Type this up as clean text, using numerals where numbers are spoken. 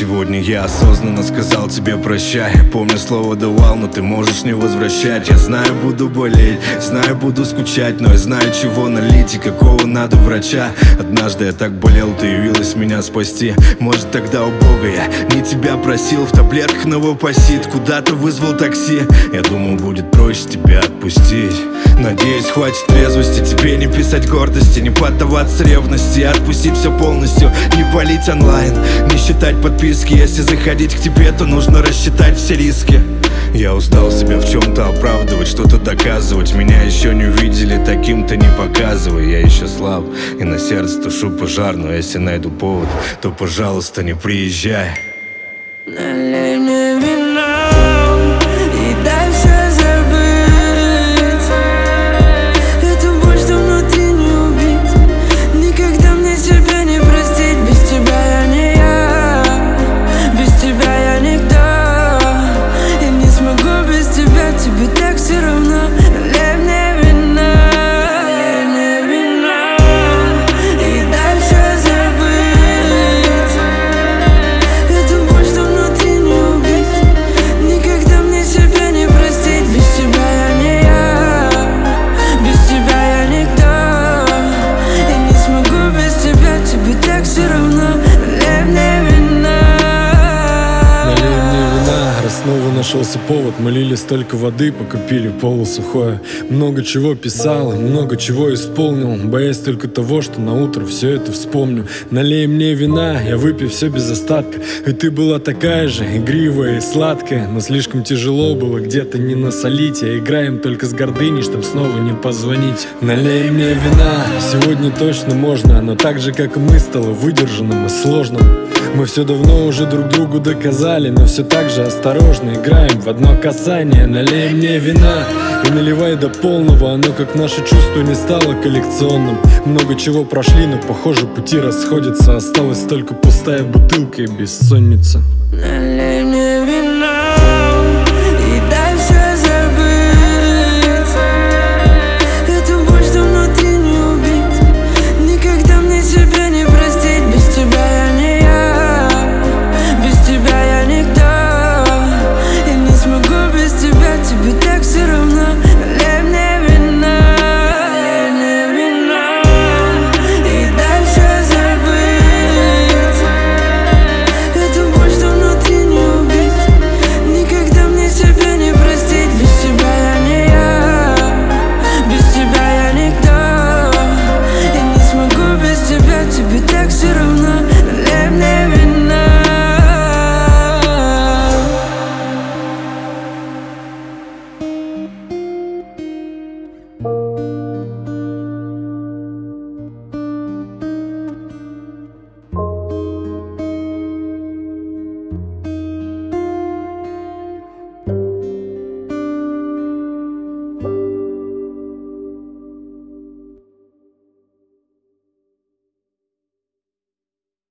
Сегодня я осознанно сказал тебе прощай. Помню, слово давал, но ты можешь не возвращать. Я знаю, буду болеть, знаю, буду скучать, но я знаю, чего налить и какого надо врача. Однажды я так болел, ты явилась меня спасти. Может, тогда у Бога я не тебя просил. В таблетках новопосит, куда-то вызвал такси. Я думал, будет проще тебя отпустить. Надеюсь, хватит трезвости, тебе не писать гордости, не поддаваться ревности, отпустить все полностью, не палить онлайн, не считать подписки. Если заходить к тебе, то нужно рассчитать все риски. Я устал себя в чем-то оправдывать, что-то доказывать. Меня еще не увидели, таким-то не показывай. Я еще слаб и на сердце тушу пожар, но если найду повод, то, пожалуйста, не приезжай. Налей мне вина и дай все забыть. Эту боль, что внутри, не убить. Никогда мне себя не простить. Без тебя я не я, без тебя я никто. Я не смогу без тебя, тебе так все равно. Налей мне вина, налей мне вина и дай все забыть. Эту боль, что внутри, не убить. Никогда мне себя не простить. Без тебя я не я, без тебя я никто. Я не смогу без тебя, тебе так все равно. Налей мне вина. Налей мне вина, раз снова нашелся повод. Мы лили столько воды, пока пили полусухое. Много чего писал, много чего исполнил, боясь только того, что на утро все это вспомню. Налей мне вина, я выпью все без остатка. И ты была такая же, игривая и сладкая. Но слишком тяжело было где-то не насолить. А играем только с гордыней, чтоб снова не позвонить. Налей мне вина, сегодня точно можно. Но так же, как и мы, стало выдержанным и сложным. Мы все давно уже друг другу доказали, но все так же осторожно играем в одно касание. Налей мне вина и наливай до полного. Оно, как наше чувство, не стало коллекционным. Много чего прошли, но, похоже, пути расходятся. Осталась только пустая бутылка и бессонница. Налей мне